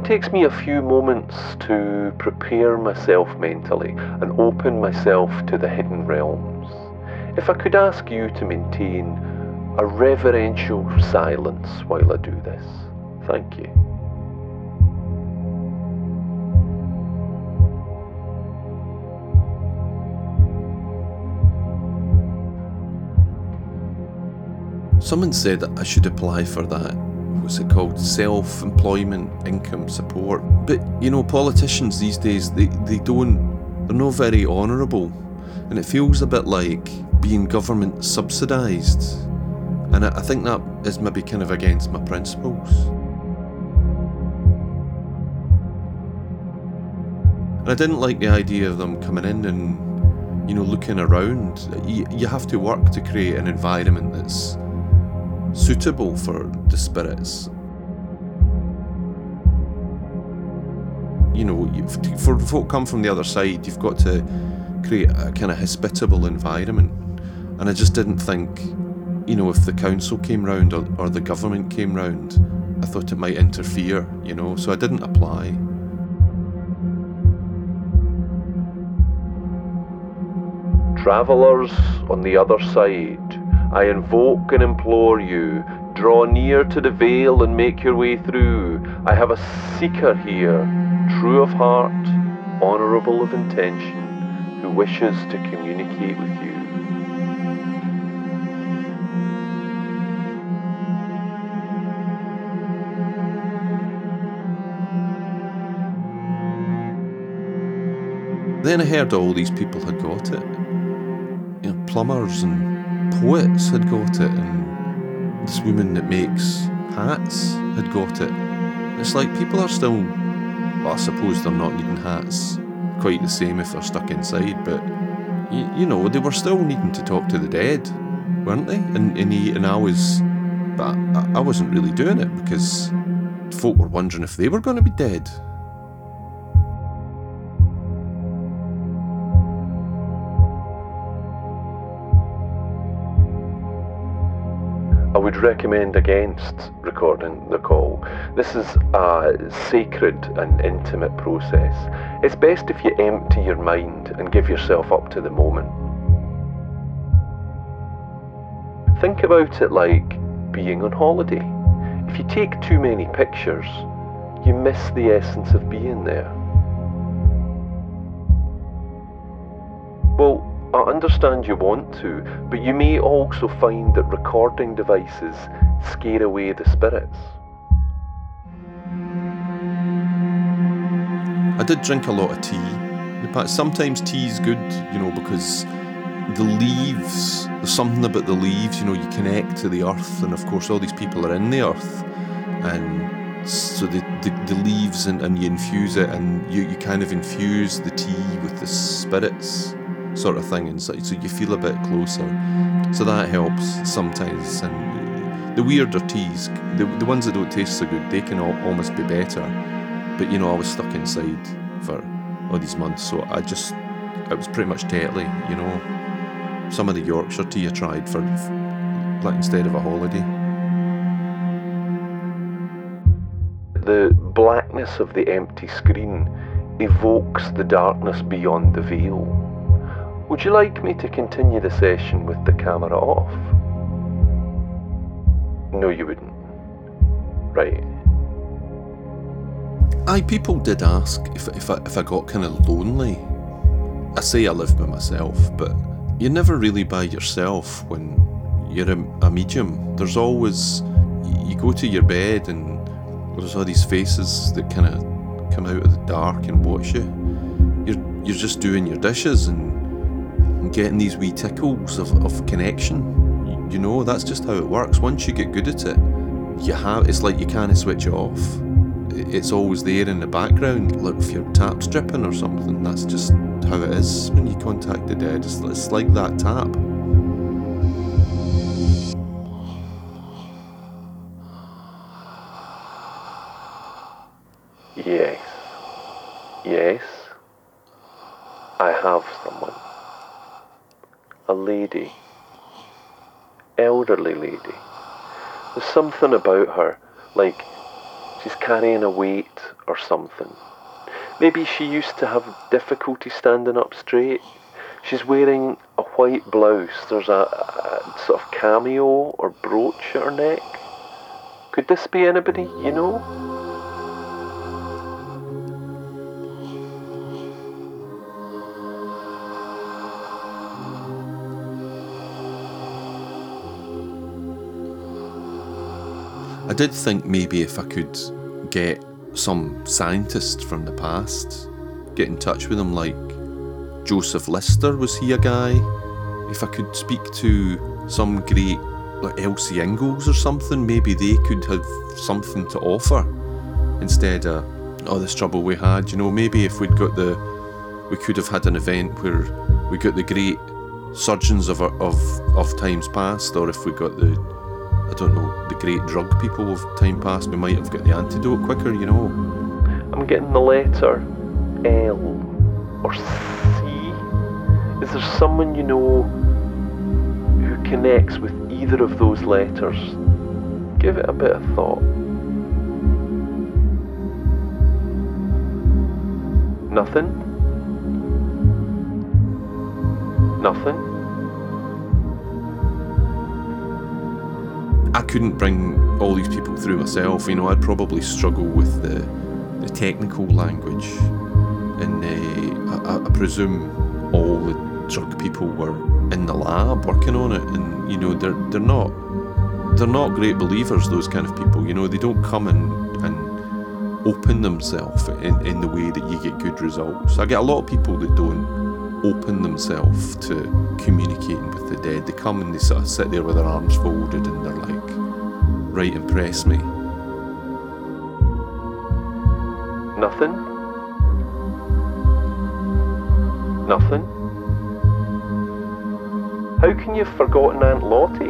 takes me a few moments to prepare myself mentally and open myself to the hidden realms. If I could ask you to maintain a reverential silence while I do this. Thank you. Someone said that I should apply for that, what's it called, self-employment income support. But, politicians these days, they're not very honourable. And it feels a bit like being government subsidised. And I think that is maybe kind of against my principles. And I didn't like the idea of them coming in and, looking around. You have to work to create an environment that's suitable for the spirits. For folk come from the other side, you've got to create a kind of hospitable environment. And I just didn't think, if the council came round or the government came round, I thought it might interfere, so I didn't apply. Travellers on the other side, I invoke and implore you, draw near to the veil and make your way through. I have a seeker here, true of heart, honourable of intention, who wishes to communicate with you. Then I heard all these people had got it. Plumbers and poets had got it, and this woman that makes hats had got it. It's like people are still, well, I suppose they're not needing hats quite the same if they're stuck inside, but they were still needing to talk to the dead, weren't they? And I wasn't really doing it because folk were wondering if they were going to be dead. I would recommend against recording the call. This is a sacred and intimate process. It's best if you empty your mind and give yourself up to the moment. Think about it like being on holiday. If you take too many pictures, you miss the essence of being there. Well, I understand you want to, but you may also find that recording devices scare away the spirits. I did drink a lot of tea. In fact, sometimes tea is good, because the leaves, there's something about the leaves, you connect to the earth, and of course all these people are in the earth, and so the leaves and you infuse it, and you kind of infuse the tea with the spirits sort of thing inside, so you feel a bit closer. So that helps sometimes. And the weirder teas, the ones that don't taste so good, they can almost be better. But I was stuck inside for all these months, so it was pretty much deadly. Some of the Yorkshire tea I tried for like instead of a holiday. The blackness of the empty screen evokes the darkness beyond the veil. Would you like me to continue the session with the camera off? No, you wouldn't. Right. Aye, people did ask if I got kind of lonely. I say I live by myself, but you're never really by yourself when you're a medium. There's always, you go to your bed and there's all these faces that kind of come out of the dark and watch you. You're just doing your dishes and getting these wee tickles of connection. That's just how it works. Once you get good at it, it's like you can't switch it off. It's always there in the background. Like if your tap's dripping or something, that's just how it is when you contact the dead. It's like that tap. Yes, I have someone. A lady. Elderly lady. There's something about her, like she's carrying a weight or something. Maybe she used to have difficulty standing up straight. She's wearing a white blouse. There's a sort of cameo or brooch at her neck. Could this be anybody you know? I did think maybe if I could get some scientist from the past, get in touch with him, like Joseph Lister, was he a guy? If I could speak to some great, like Elsie Ingalls or something, maybe they could have something to offer instead of all this trouble we had. You know, maybe if we could have had an event where we got the great surgeons of times past, or if we got the great drug people of time past, we might have got the antidote quicker, you know. I'm getting the letter L or C. Is there someone you know who connects with either of those letters? Give it a bit of thought. Nothing? Nothing? I couldn't bring all these people through myself, you know. I'd probably struggle with the technical language, and I presume all the drug people were in the lab working on it, and you know they're not great believers, those kind of people. You know, they don't come and open themselves in the way that you get good results. I get a lot of people that don't open themselves to communicating with the dead. They come and they sort of sit there with their arms folded and they're like, right, impress me. Nothing? Nothing? How can you have forgotten Aunt Lottie?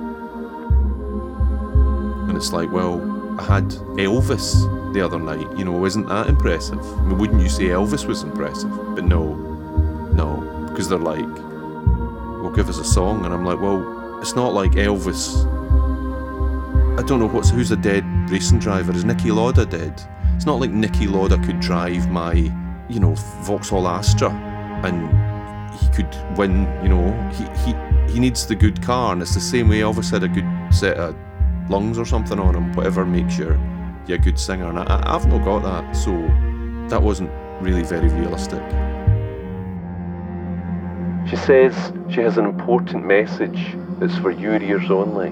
And it's like, well, I had Elvis the other night, you know, isn't that impressive? I mean, wouldn't you say Elvis was impressive? But no, because they're like, well, give us a song, and I'm like, well, it's not like Elvis. I don't know who's a dead racing driver. Is Niki Lauda dead? It's not like Niki Lauda could drive my, you know, Vauxhall Astra and he could win, you know. He needs the good car, and it's the same way Elvis had a good set of lungs or something on him, whatever makes you a good singer, and I've not got that, so that wasn't really very realistic. She says she has an important message that's for your ears only.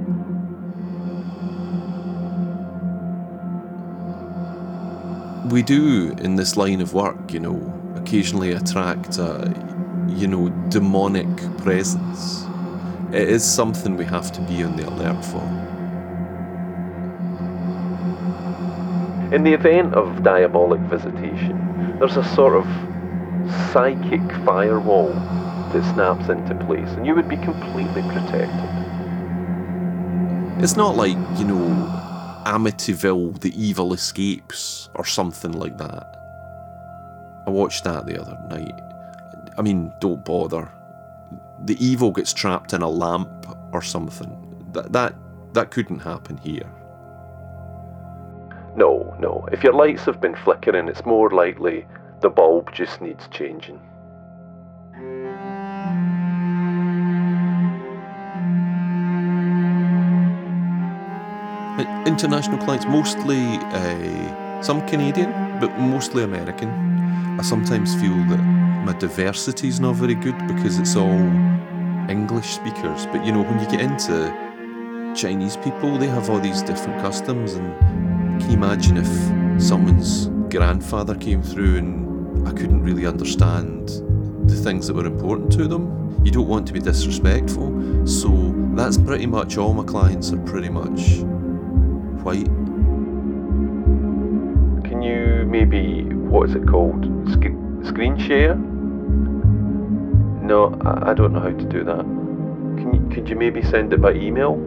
We do, in this line of work, you know, occasionally attract a, you know, demonic presence. It is something we have to be on the alert for. In the event of diabolic visitation, there's a sort of psychic firewall that snaps into place, and you would be completely protected. It's not like, you know, Amityville, The Evil Escapes, or something like that. I watched that the other night. I mean, don't bother. The evil gets trapped in a lamp or something. That couldn't happen here. No. If your lights have been flickering, it's more likely the bulb just needs changing. International clients, mostly some Canadian, but mostly American. I sometimes feel that my diversity is not very good because it's all English speakers. But you know, when you get into Chinese people, they have all these different customs, and can you imagine if someone's grandfather came through and I couldn't really understand the things that were important to them? You don't want to be disrespectful, so that's pretty much all my clients are pretty much white. Can you maybe, what is it called? Screen share? No, I don't know how to do that. Could you maybe send it by email?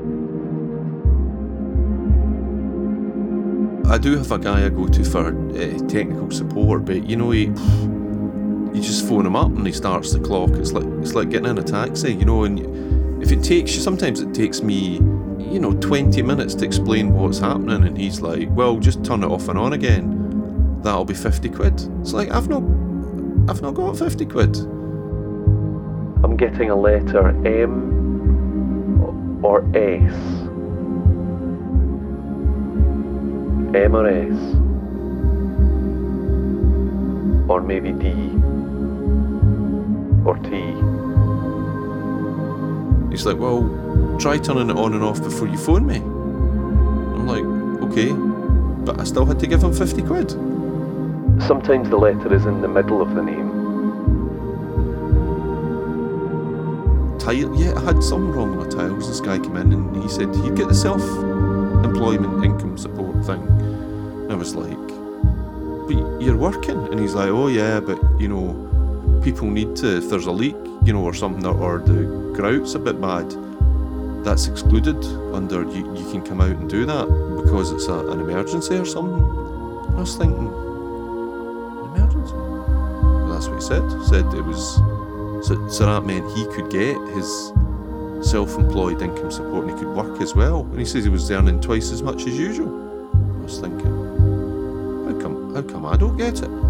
I do have a guy I go to for technical support, but you know, you just phone him up and he starts the clock. It's like getting in a taxi, you know. And if it takes you, sometimes it takes me, you know, 20 minutes to explain what's happening, and he's like, well, just turn it off and on again. that'll be 50 quid. It's like, I've not got 50 quid. I'm getting a letter M or S. M or S. Or maybe D. Or T. He's like, well, try turning it on and off before you phone me. I'm like, okay, but I still had to give him 50 quid. Sometimes the letter is in the middle of the name. Yeah, I had something wrong with my tiles. This guy came in and he said he'd get the self-employment income support thing. And I was like, but you're working? And he's like, oh yeah, but you know, people need to, if there's a leak, you know, or something, or the grout's a bit bad, that's excluded under, you can come out and do that because it's an emergency or something. And I was thinking, an emergency? Well, that's what he said. Said it was, so that meant he could get his self-employed income support and he could work as well. And he says he was earning twice as much as usual. I was thinking, how come I don't get it?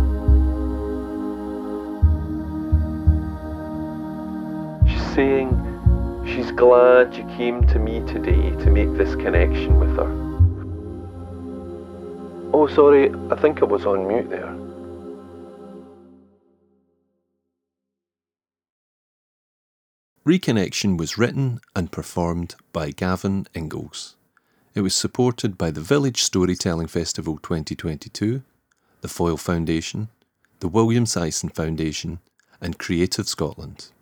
She's saying she's glad you came to me today to make this connection with her. Oh, sorry, I think I was on mute there. Reconnection was written and performed by Gavin Ingalls. It was supported by the Village Storytelling Festival 2022, the Foyle Foundation, the William Syson Foundation, and Creative Scotland.